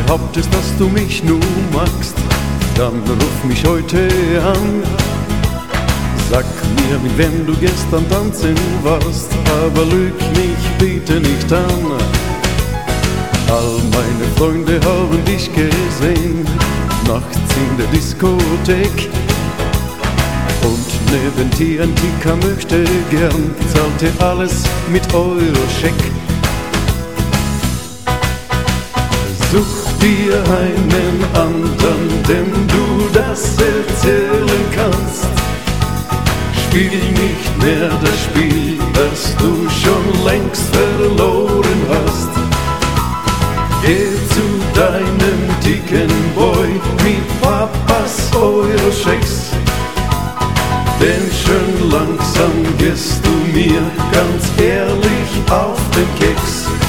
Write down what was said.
behauptest, dass du mich nur magst, dann ruf mich heute an. Sag mir, mit wem du gestern tanzen warst, aber lüg mich bitte nicht an. All meine Freunde haben dich gesehen, nachts in der Diskothek. Und neben dir ein Kicker möchte gern, zahlte alles mit Euroscheck. Such dir einen anderen, dem du das erzählen kannst. Spiel nicht mehr das Spiel, das du schon längst verloren hast. Geh zu deinem dicken Boy mit Papas Euroschecks, denn schön langsam gehst du mir ganz ehrlich auf den Keks.